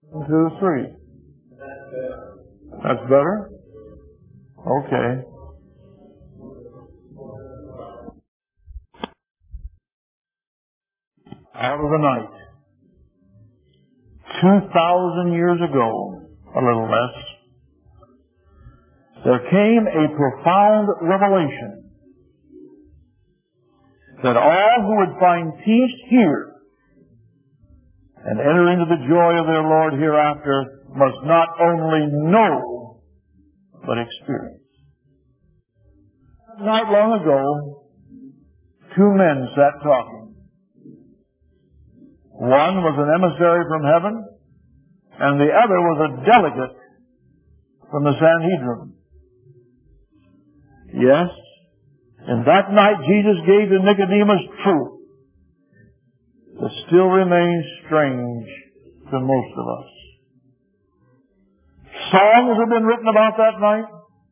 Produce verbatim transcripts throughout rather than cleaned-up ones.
One, two, three. That's better? Okay. Out of the night. Two thousand years ago, a little less, there came a profound revelation that all who would find peace here and enter into the joy of their Lord hereafter must not only know, but experience. Not long ago, two men sat talking. One was an emissary from heaven, and the other was a delegate from the Sanhedrin. Yes, in that night Jesus gave to Nicodemus truth that still remains strange to most of us. Songs have been written about that night.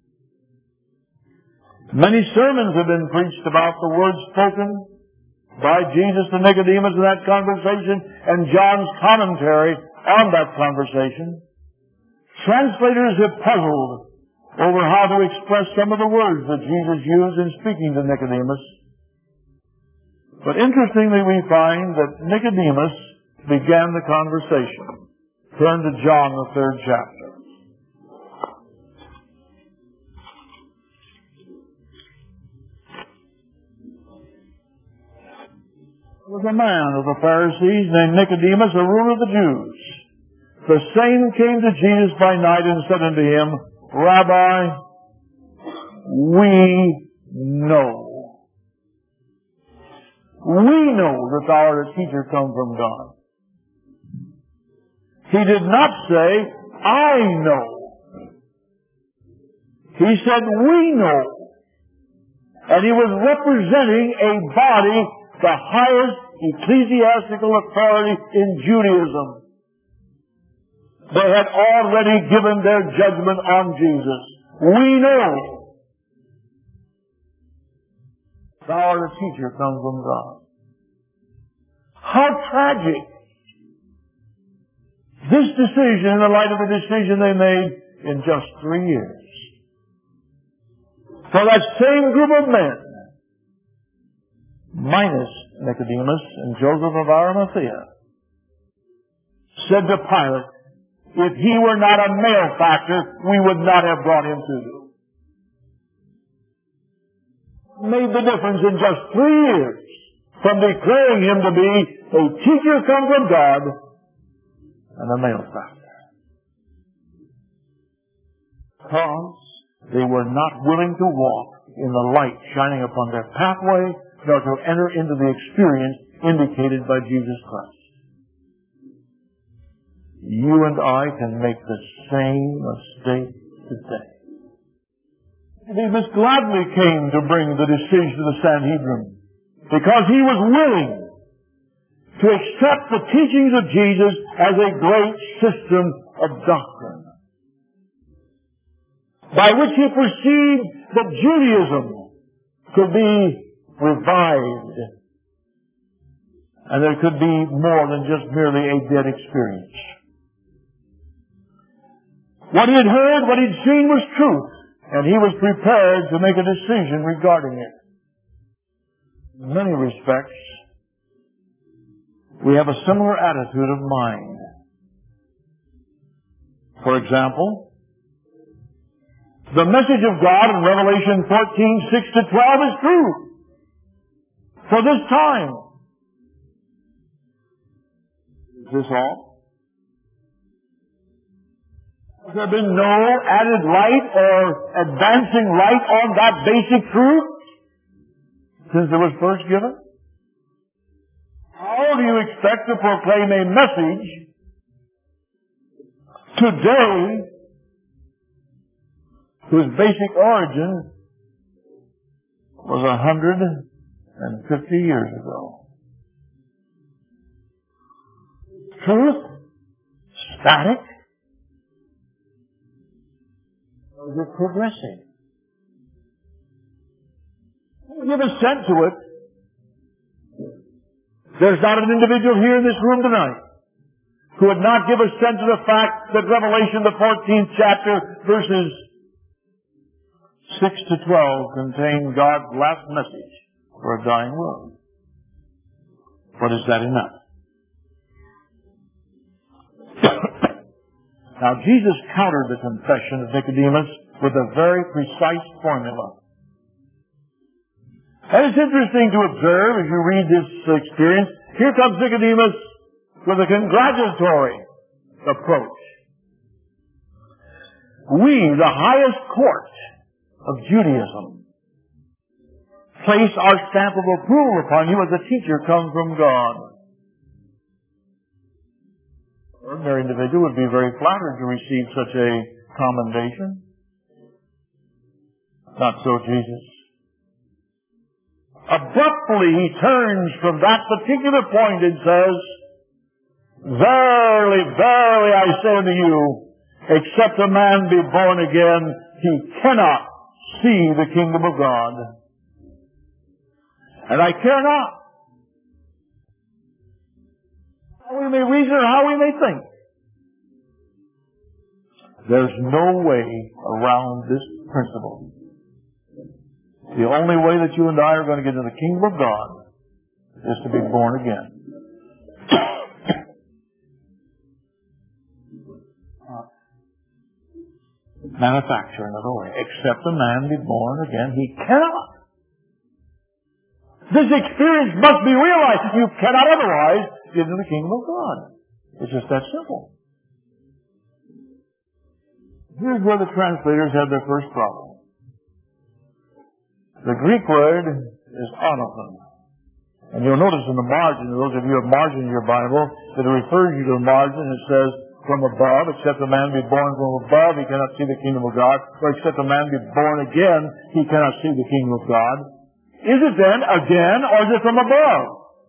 Many sermons have been preached about the words spoken by Jesus to Nicodemus in that conversation and John's commentary on that conversation. Translators have puzzled over how to express some of the words that Jesus used in speaking to Nicodemus. But interestingly, we find that Nicodemus began the conversation. Turn to John, the third chapter. There was a man of the Pharisees named Nicodemus, a ruler of the Jews. The same came to Jesus by night and said unto him, Rabbi, we know. We know that thou art a teacher come from God. He did not say, I know. He said, we know. And he was representing a body, the highest ecclesiastical authority in Judaism. They had already given their judgment on Jesus. We know thou art a teacher come from God. How tragic. This decision in the light of the decision they made in just three years. For that same group of men, minus Nicodemus and Joseph of Arimathea, said to Pilate, if he were not a malefactor, we would not have brought him to you. Made the difference in just three years from declaring him to be a teacher come from God and a malefactor. Because they were not willing to walk in the light shining upon their pathway, nor to enter into the experience indicated by Jesus Christ. You and I can make the same mistake today. Nicodemus gladly came to bring the decision to the Sanhedrin because he was willing to accept the teachings of Jesus as a great system of doctrine, by which he perceived that Judaism could be revived, and there could be more than just merely a dead experience. What he had heard, what he had seen was truth, and he was prepared to make a decision regarding it. In many respects, we have a similar attitude of mind. For example, the message of God in Revelation fourteen, six to twelve is true for this time. Is this all? Has there been no added light or advancing light on that basic truth since it was first given? How do you expect to proclaim a message today whose basic origin was a hundred and fifty years ago? Truth? Static? Or is it progressing? Give assent to it. There's not an individual here in this room tonight who would not give assent to the fact that Revelation, the fourteenth chapter, verses six to twelve, contain God's last message for a dying world. But is that enough? Now, Jesus countered the confession of Nicodemus with a very precise formula. And it's interesting to observe, as you read this experience, here comes Nicodemus with a congratulatory approach. We, the highest court of Judaism, place our stamp of approval upon you as a teacher come from God. An ordinary individual would be very flattered to receive such a commendation. Not so Jesus. Abruptly he turns from that particular point and says, Verily, verily, I say unto you, except a man be born again, he cannot see the kingdom of God. And I care not how we may reason or how we may think. There's no way around this principle. The only way that you and I are going to get into the kingdom of God is to be born again. Manufacture another way. Except a man be born again, he cannot. This experience must be realized. You cannot otherwise get into the kingdom of God. It's just that simple. Here's where the translators had their first problem. The Greek word is anothen. And you'll notice in the margin, those of you who have margin in your Bible, that it refers you to the margin. It says, from above, except a man be born from above, he cannot see the kingdom of God. Or except a man be born again, he cannot see the kingdom of God. Is it then again, or is it from above?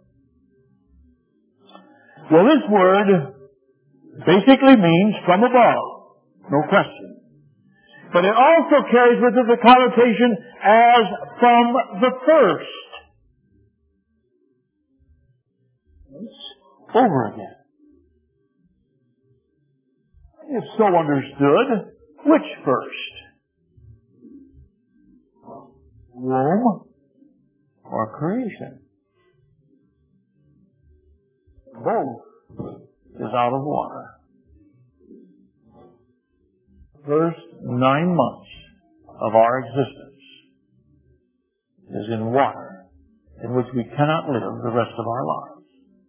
Well, this word basically means from above. No question. But it also carries with it the connotation as from the first. It's over again. If so understood, which first? Womb or creation? Both is out of water. First nine months of our existence is in water in which we cannot live the rest of our lives.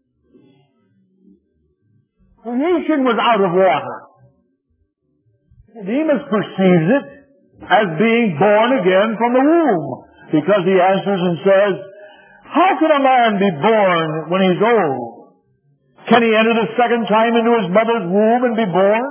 Creation was out of water. Nicodemus perceives it as being born again from the womb, because he answers and says, how can a man be born when he's old? Can he enter the second time into his mother's womb and be born?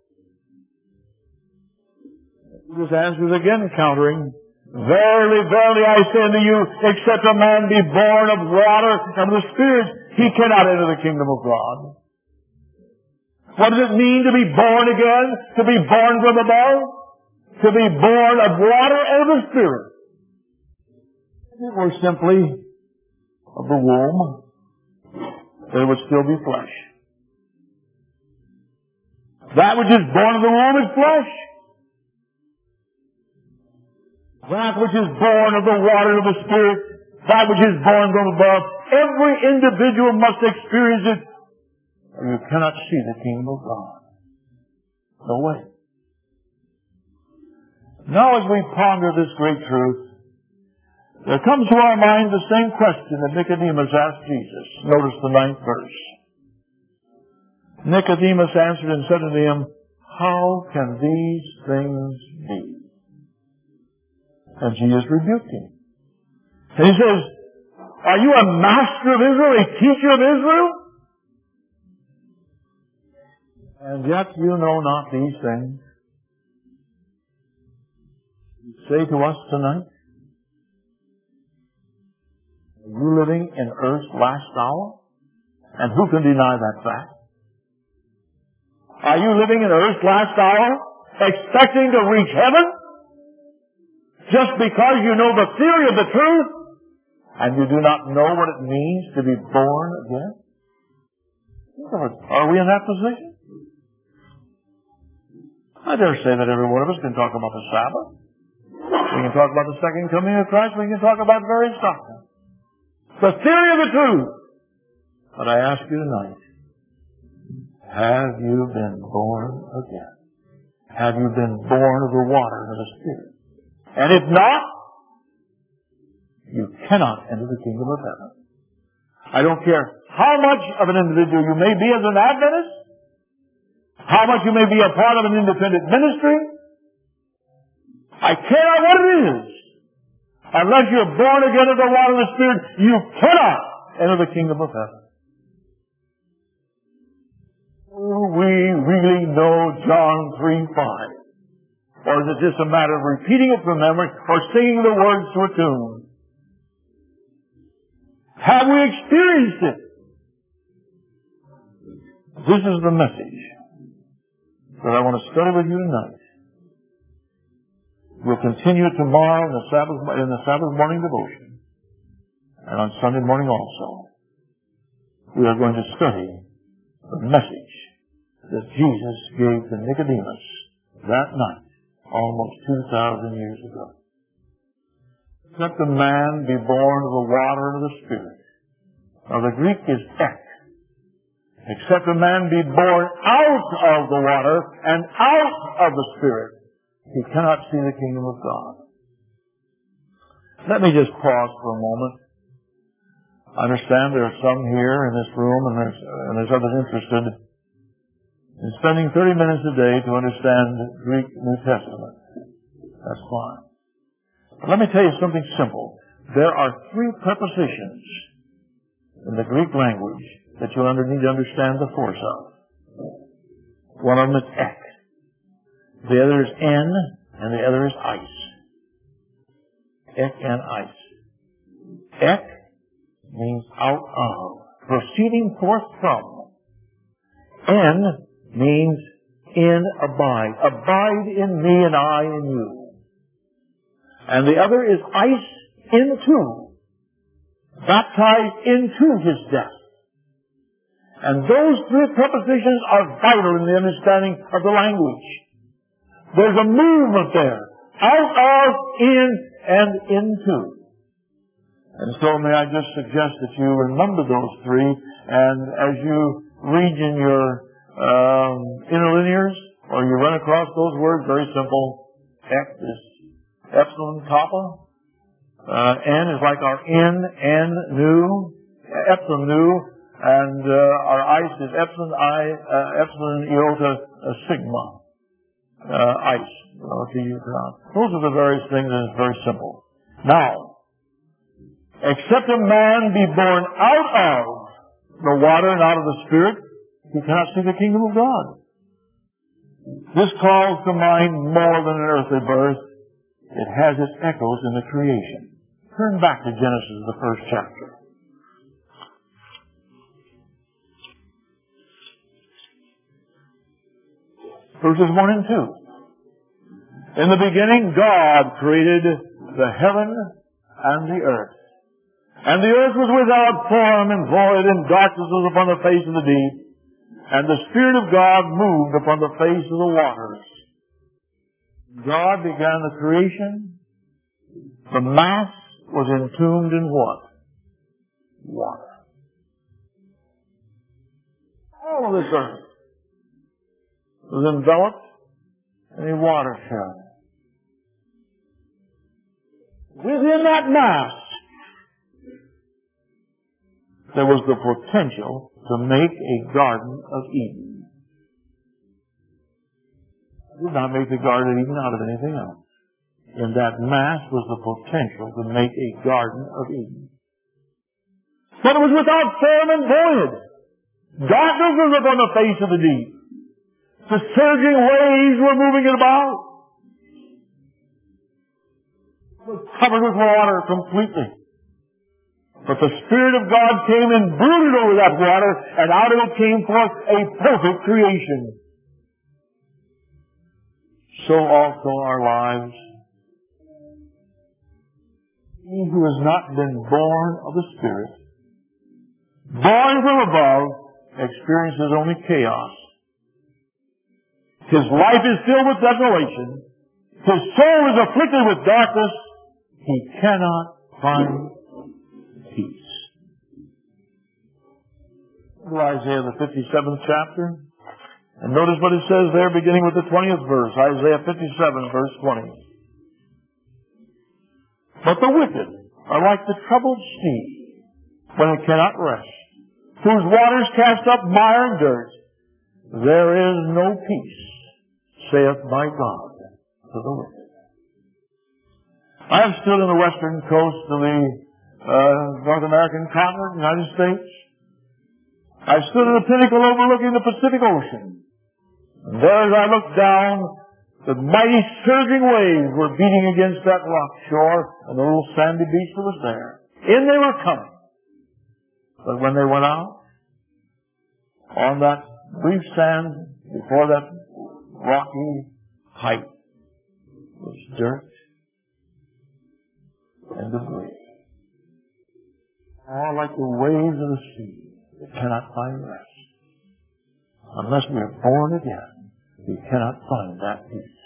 This answer is again countering, verily, verily, I say unto you, except a man be born of water and of the Spirit, he cannot enter the kingdom of God. What does it mean to be born again? To be born from above? To be born of water and of the Spirit? Or simply of the womb, there would still be flesh. That which is born of the womb is flesh. That which is born of the water and of the Spirit, that which is born from above, every individual must experience it, or you cannot see the kingdom of God. No way. Now as we ponder this great truth, there comes to our mind the same question that Nicodemus asked Jesus. Notice the ninth verse. Nicodemus answered and said unto him, how can these things be? And Jesus rebuked him. And he says, are you a master of Israel, a teacher of Israel? And yet you know not these things. You say to us tonight, are you living in earth's last hour? And who can deny that fact? Are you living in earth's last hour, expecting to reach heaven? Just because you know the theory of the truth, and you do not know what it means to be born again? Are we in that position? I dare say that every one of us can talk about the Sabbath. We can talk about the second coming of Christ. We can talk about various doctrines. The theory of the truth. But I ask you tonight, have you been born again? Have you been born of the water and of the Spirit? And if not, you cannot enter the kingdom of heaven. I don't care how much of an individual you may be as an Adventist, how much you may be a part of an independent ministry. I care not what it is. Unless you're born again of the water and the Spirit, you cannot enter the kingdom of heaven. We really know John three five. Or is it just a matter of repeating it from memory or singing the words to a tune? Have we experienced it? This is the message that I want to study with you tonight. We'll continue tomorrow in the Sabbath, in the Sabbath morning devotion. And on Sunday morning also. We are going to study the message that Jesus gave to Nicodemus that night, almost two thousand years ago. Except a man be born of the water and of the Spirit. Now the Greek is ek. Except a man be born out of the water and out of the Spirit, he cannot see the kingdom of God. Let me just pause for a moment. I understand there are some here in this room, and there's, and there's others interested in spending thirty minutes a day to understand Greek New Testament. That's fine. But let me tell you something simple. There are three prepositions in the Greek language that you'll need to understand the force of. One of them is ek. The other is en, and the other is ice. Ek and ice. Ek means out of, proceeding forth from. En means in, abide. Abide in me and I in you. And the other is ice, into. Baptized into His death. And those three prepositions are vital in the understanding of the language. There's a movement there. Out of, in, and into. And so may I just suggest that you remember those three, and as you read in your um, interlinears, or you run across those words, very simple. Ek is epsilon kappa. Uh, N is like our in, N, nu, epsilon nu, and uh, our ice is epsilon I, uh, epsilon iota uh, sigma. Uh, ice. Okay, those are the various things, and it's very simple. Now, except a man be born out of the water and out of the Spirit, he cannot see the kingdom of God. This calls to mind more than an earthly birth. It has its echoes in the creation. Turn back to Genesis, the first chapter. Verses one and two. In the beginning, God created the heaven and the earth. And the earth was without form and void, and darkness was upon the face of the deep. And the Spirit of God moved upon the face of the waters. God began the creation. The mass was entombed in what? Water. All of this earth was enveloped in a watershed. Within that mass, there was the potential to make a Garden of Eden. He did not make the Garden of Eden out of anything else. In that mass was the potential to make a Garden of Eden. But it was without form and void. Darkness was upon the face of the deep. The surging waves were moving it about. It was covered with water completely. But the Spirit of God came and brooded over that water, and out of it came forth a perfect creation. So also our lives. He who has not been born of the Spirit, born from above, experiences only chaos. His life is filled with desolation. His soul is afflicted with darkness. He cannot find peace. Isaiah the fifty-seventh chapter. And notice what it says there beginning with the twentieth verse. Isaiah fifty-seven verse twenty. But the wicked are like the troubled sea when it cannot rest, whose waters cast up mire and dirt. There is no peace, saith my God, to the wicked. I have stood on the western coast of the uh, North American continent, United States. I stood at a pinnacle overlooking the Pacific Ocean. And there as I looked down, the mighty surging waves were beating against that rock shore and the little sandy beach that was there. In they were coming. But when they went out, on that brief sand before that rocky height was dirt and debris. All like the waves of the sea that cannot find rest. Unless we are born again, we cannot find that peace.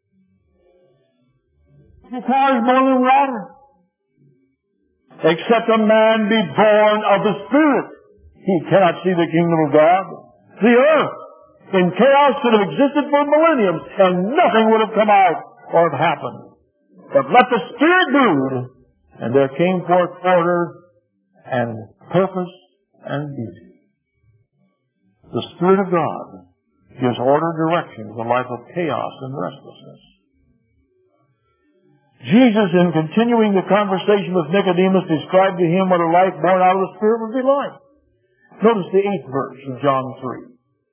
It requires more than water. Except a man be born of the Spirit, he cannot see the kingdom of God. The earth in chaos could have existed for millenniums and nothing would have come out or have happened. But let the Spirit brood, and there came forth order and purpose and beauty. The Spirit of God gives order and direction to the life of chaos and restlessness. Jesus, in continuing the conversation with Nicodemus, described to him what a life born out of the Spirit would be like. Notice the eighth verse of John three.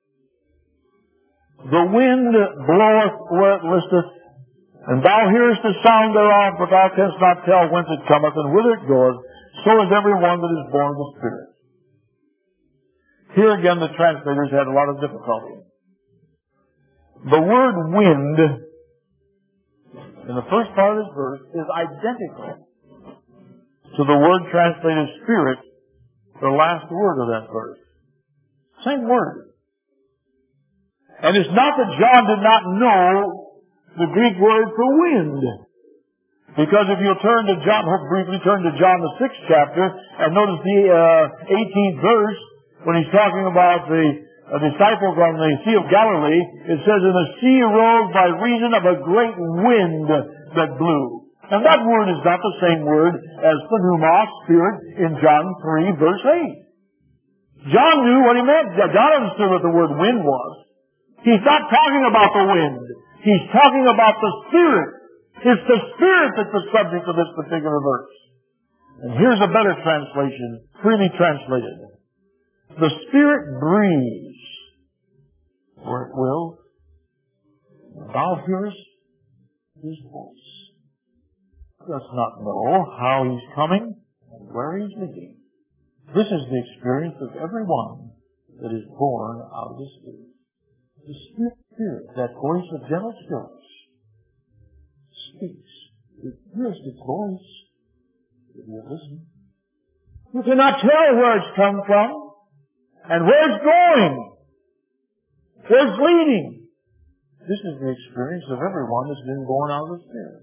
The wind bloweth where it listeth, and thou hearest the sound thereof, but thou canst not tell whence it cometh and whither it goeth. So is every one that is born of the Spirit. Here again the translators had a lot of difficulty. The word wind in the first part of this verse is identical to the word translated spirit, the last word of that verse. Same word. And it's not that John did not know the Greek word for wind. Because if you'll turn to John, briefly turn to John the sixth chapter, and notice the uh, eighteenth verse, when he's talking about the uh, disciples on the Sea of Galilee, it says, and the sea arose by reason of a great wind that blew. And that word is not the same word as pneumos, spirit, in John three, verse eight. John knew what he meant. John understood what the word wind was. He's not talking about the wind. He's talking about the Spirit. It's the Spirit that's the subject of this particular verse. And here's a better translation, freely translated. The Spirit breathes where it will. Thou hearest His voice. Does not know how He's coming and where He's leading. This is the experience of everyone that is born out of the Spirit. The Spirit hears that voice of gentle stillness. Speaks. It hears its voice. If you listen, you cannot tell where it's come from and where it's going, where it's leading. This is the experience of everyone that's been born out of the Spirit.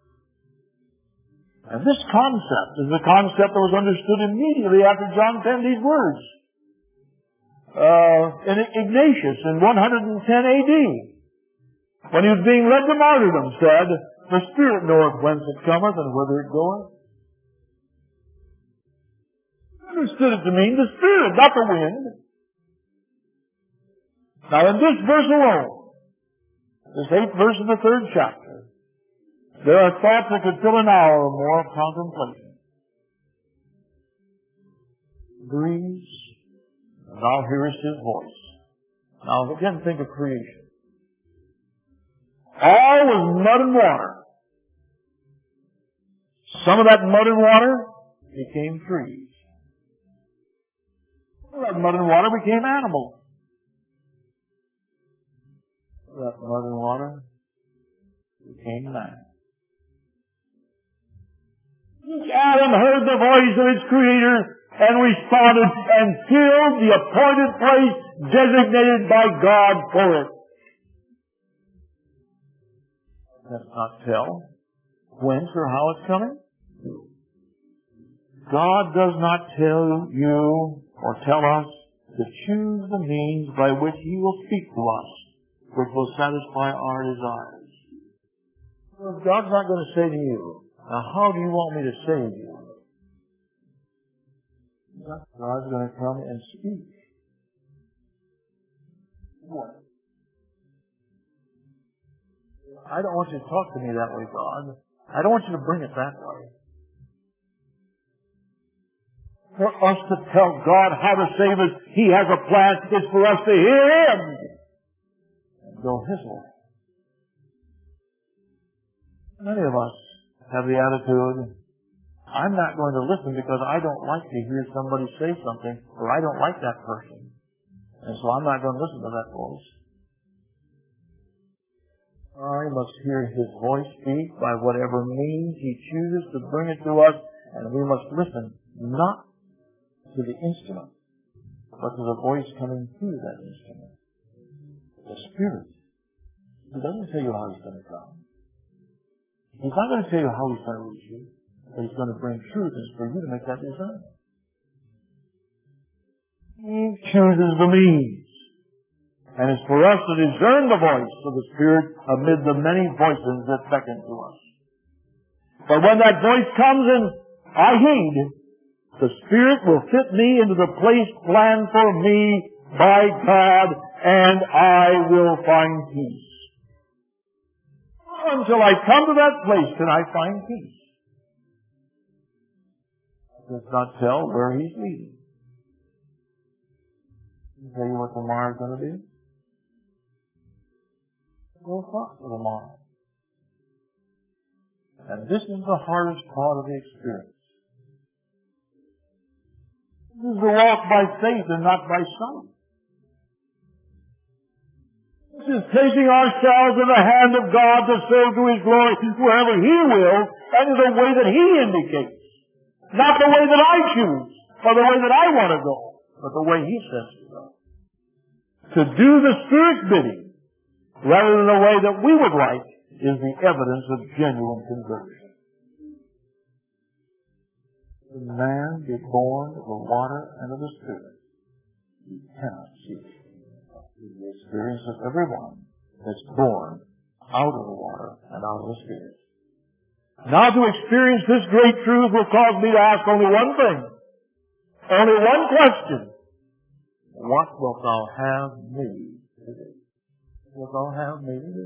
And this concept is the concept that was understood immediately after John penned these words. Uh, and Ignatius in one ten A D, when he was being led to martyrdom, said, the Spirit knoweth whence it cometh and whither it goeth. He understood it to mean the Spirit, not the wind. Now in this verse alone, this eighth verse of the third chapter, there are thoughts that could fill an hour or more of contemplation. Breeze, and thou hearest His voice. Now again, think of creation. All was mud and water. Some of that mud and water became trees. Some of that mud and water became animals. Some of that mud and water became man. Each atom heard the voice of its Creator and responded and filled the appointed place designated by God for it. Does not tell whence or how it's coming. God does not tell you or tell us to choose the means by which He will speak to us, which will satisfy our desires. Well, God's not going to say to you, now how do you want me to save you? God's going to come and speak. What? I don't want you to talk to me that way, God. I don't want you to bring it that way. For us to tell God how to save us, He has a plan. It's for us to hear Him and go His way. Many of us have the attitude, I'm not going to listen because I don't like to hear somebody say something, or I don't like that person. And so I'm not going to listen to that voice. I must hear His voice speak by whatever means He chooses to bring it to us, and we must listen not to the instrument, but to the voice coming through that instrument. The Spirit. He doesn't tell you how He's going to come. He's not going to tell you how He's going to reach you, but He's going to bring truth, and it's for you to make that discernment. He chooses the means. And it's for us to discern the voice of the Spirit amid the many voices that beckon to us. But when that voice comes and I heed, the Spirit will fit me into the place planned for me by God, and I will find peace. Until I come to that place can I find peace. He does not tell where He's leading. He'll tell you what tomorrow's going to be. Go talk to tomorrow. And this is the hardest part of the experience. This is to walk by faith and not by sight. This is placing ourselves in the hand of God to serve to His glory wherever He will and in the way that He indicates. Not the way that I choose or the way that I want to go, but the way He says to go. To do the Spirit's bidding rather than the way that we would like is the evidence of genuine conversion. The man be born of the water and of the Spirit. You cannot see it. The experience of everyone that's born out of the water and out of the Spirit. Now to experience this great truth will cause me to ask only one thing. Only one question. What wilt thou have me to do? What thou have me to do?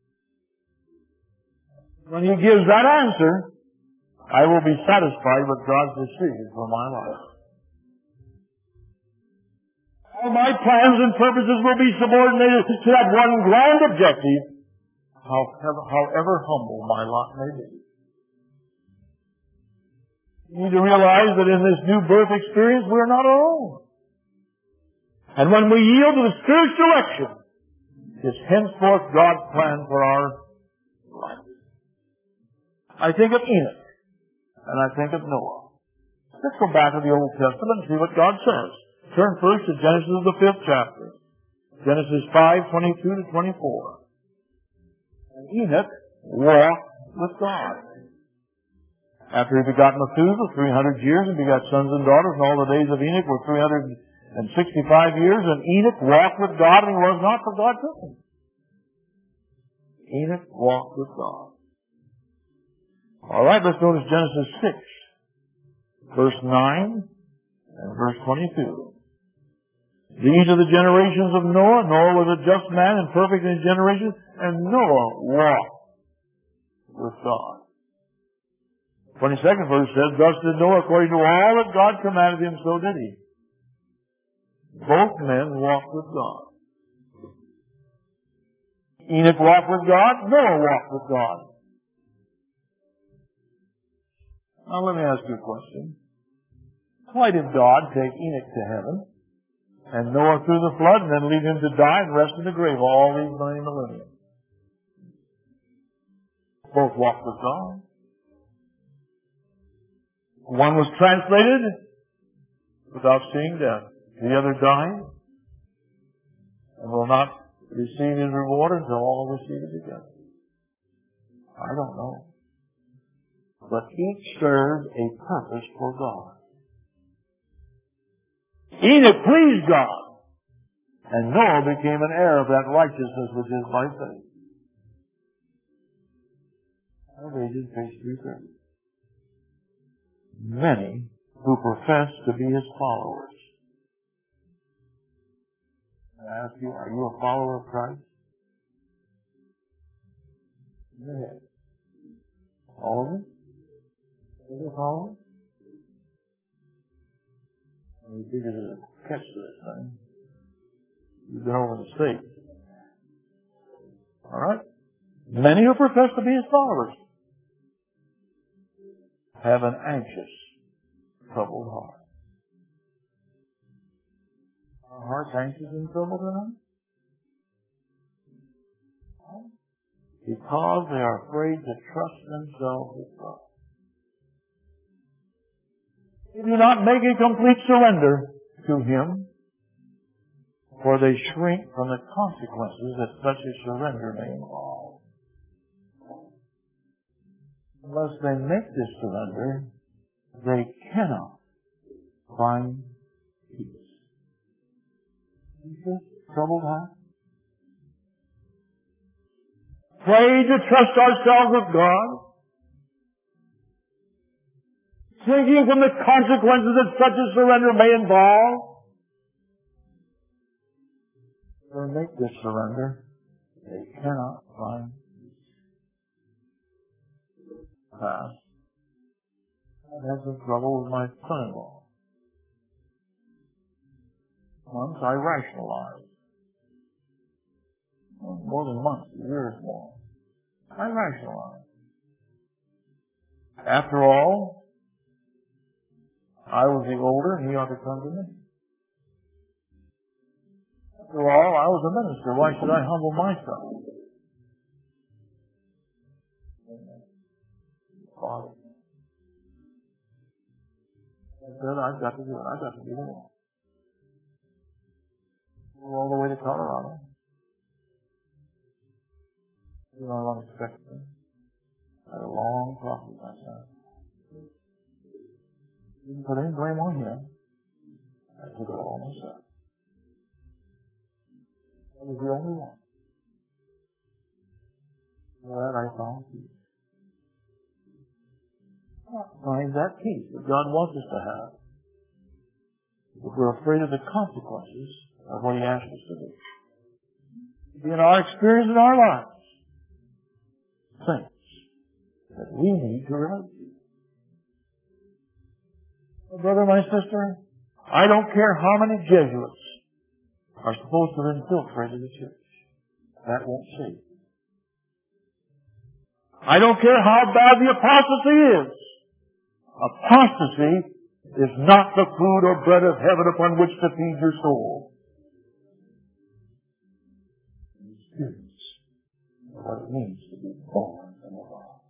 When He gives that answer, I will be satisfied with God's decision for my life. All my plans and purposes will be subordinated to that one grand objective, however, however humble my lot may be. You need to realize that in this new birth experience, we're not alone. And when we yield to the Spirit's direction, it's henceforth God's plan for our life. I think of Enoch, and I think of Noah. Let's go back to the Old Testament and see what God says. Turn first to Genesis, the fifth chapter. Genesis five, twenty-two to twenty-four. And Enoch walked with God. After he begot Methuselah three hundred years and begot sons and daughters, and all the days of Enoch were three hundred sixty-five years, and Enoch walked with God, and he was not, for God took him. Enoch walked with God. All right, let's go to Genesis six, verse nine and verse twenty-two. These are the generations of Noah. Noah was a just man and perfect in his generation, and Noah walked with God. twenty-second verse says, Thus did Noah according to all that God commanded him, so did he. Both men walked with God. Enoch walked with God. Noah walked with God. Now let me ask you a question. Why did God take Enoch to heaven and Noah through the flood and then leave him to die and rest in the grave all these many millennia? Both walked with God. One was translated without seeing death. The other died and will not receive his reward until all receive it together. I don't know. But each served a purpose for God. Enoch pleased God, and Noah became an heir of that righteousness which is by faith. Ages, page three thirty. Many who profess to be his followers. I ask you, are you a follower of Christ? Yeah. All of you? Are you a follower? You figure there's a catch to this thing. You've been over the state. All right? Many who profess to be his followers have an anxious, troubled heart. Our hearts anxious and troubled tonight? Because they are afraid to trust themselves with God. They do not make a complete surrender to him, for they shrink from the consequences that such a surrender may involve. Unless they make this surrender, they cannot find peace. Is this troubled heart? Afraid to trust ourselves with God, thinking from the consequences that such a surrender may involve. If they make this surrender, they cannot find peace. Past. I had some trouble with my son-in-law. Once I rationalized. More than months, years more. I rationalized. After all, I was the older and he ought to come to me. After all, I was a minister. Why should I humble myself? Father. I said, I've got to do it. I've got to do it. All the way to Colorado. You know, I wasn't expecting. I had a long talk with my son. Didn't put any blame on him. I took it all myself. I was the only one. For that I found peace. Find that peace that God wants us to have. If we're afraid of the consequences of what he asks us to do. In our experience in our lives, things that we need to relate to. My brother, my sister, I don't care how many Jesuits are supposed to have infiltrated the church. That won't save. I don't care how bad the apostasy is. Apostasy is not the food or bread of heaven upon which to feed your soul. Experience what it means to be born from above.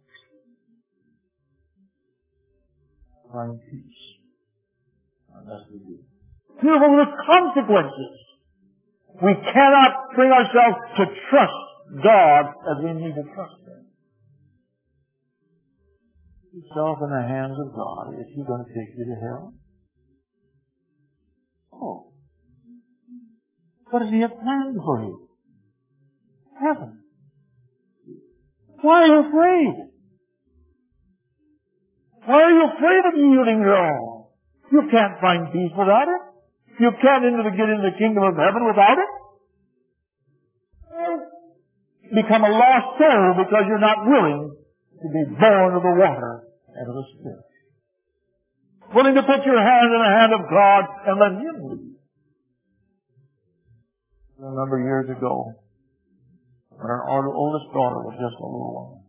Find peace. Unless we do. Fearful of the consequences. We cannot bring ourselves to trust God as we need to trust Him. Put yourself in the hands of God. Is He going to take you to hell? Oh. What does He have planned for you? Heaven. Why are you afraid? Why are you afraid of yielding your all? You can't find peace without it. You can't into the, get into the kingdom of heaven without it. You become a lost soul because you're not willing to be born of the water and of the Spirit. Willing to put your hand in the hand of God and let Him lead. A number of years ago, when our oldest daughter was just a little one,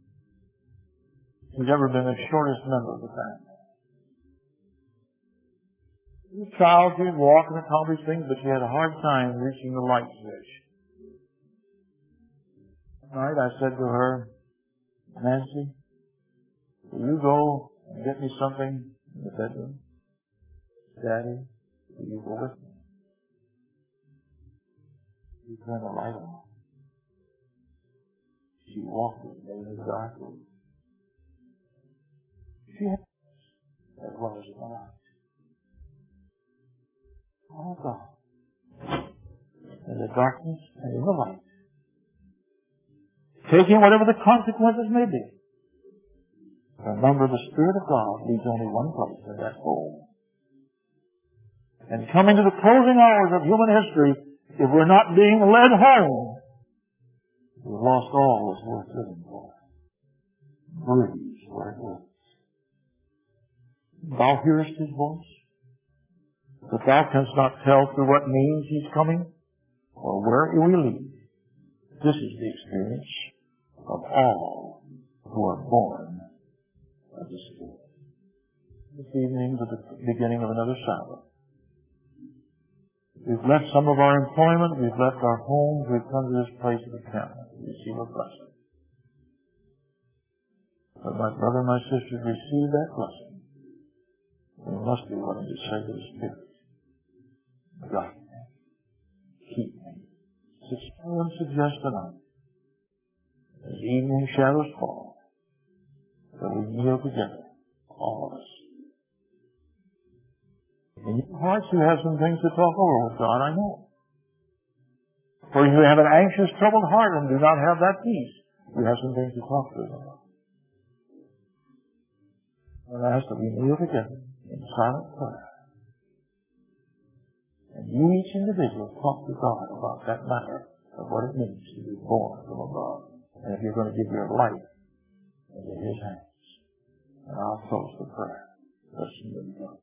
she's ever been the shortest member of the family. As a child, she would walk and accomplish things, but she had a hard time reaching the light switch. One night I said to her, Nancy, will you go and get me something in the bedroom? Daddy, will you go with me? You turn the light on. She walked with me in the dark room. She had as well as my eyes. Oh God. In the darkness and in the light. Taking whatever the consequences may be. Remember, the Spirit of God leads only one place, and that's home. And coming to the closing hours of human history, if we're not being led home, we've lost all that's worth living for. Breathe where it lives. Thou hearest His voice, but thou canst not tell through what means He's coming, or where He will lead. This is the experience of all who are born of the Spirit. This evening is the beginning of another Sabbath. We've left some of our employment, we've left our homes, we've come to this place of encampment to receive a blessing. But my brother and my sister receive that blessing. We must be willing to say to the Spirit, guide me, keep me. Sustain and suggest tonight, as evening shadows fall, that we kneel together, all of us. In your hearts you have some things to talk over with God, I know. For you have an anxious, troubled heart and do not have that peace. You have some things to talk to Him about. And I ask that we kneel together in silent prayer. And you each individual talk to God about that matter of what it means to be born from above. And if you're going to give your life into His hands. And I'll close the prayer. Listen to God.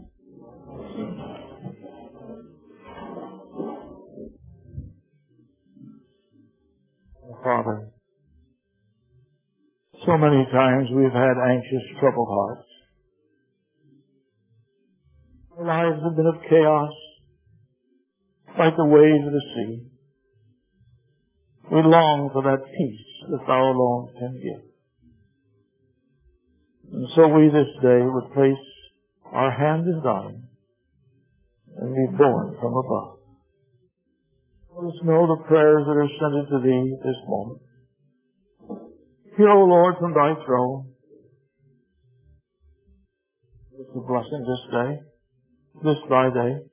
Father, so many times we've had anxious, troubled hearts. Our lives have been of chaos, like the waves of the sea. We long for that peace that Thou alone can give. And so we this day would place our hand in Thine and be born from above. Let us know the prayers that are sent to Thee this moment. Hear, O Lord, from Thy throne. Give us the blessing this day, this Thy day.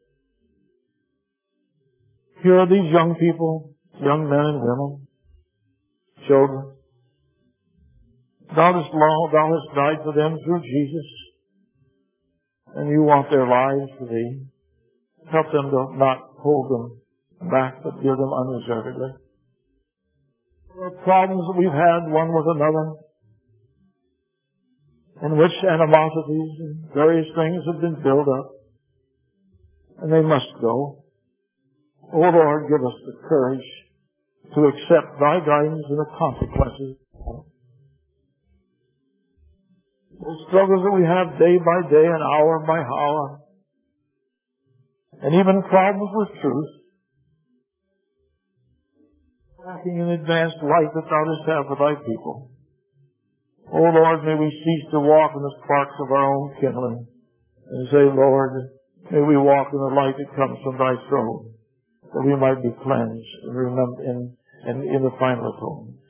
Here are these young people, young men and women, children. Thou hast, long, thou hast died for them through Jesus, and You want their lives for Thee. Help them to not hold them back, but give them unreservedly. There are problems that we've had one with another, in which animosities and various things have been built up, and they must go. O Lord, give us the courage to accept Thy guidance and the consequences. The struggles that we have day by day and hour by hour, and even problems with truth, lacking in advanced light that Thou dost have for Thy people. O Lord, may we cease to walk in the sparks of our own kindling, and say, Lord, may we walk in the light that comes from Thy throne, that we might be cleansed and remember in, in, in the final atonement.